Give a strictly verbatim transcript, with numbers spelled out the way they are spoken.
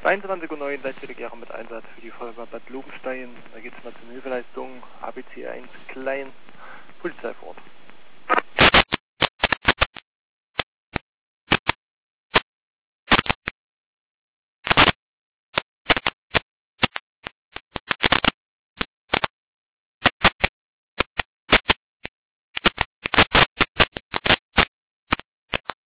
zweiundzwanzig Uhr neun, Leitstelle mit Einsatz für die Feuerwehr Bad Lobenstein. Da geht es mal zur Hilfeleistung, A B C eins klein, Polizei vor Ort.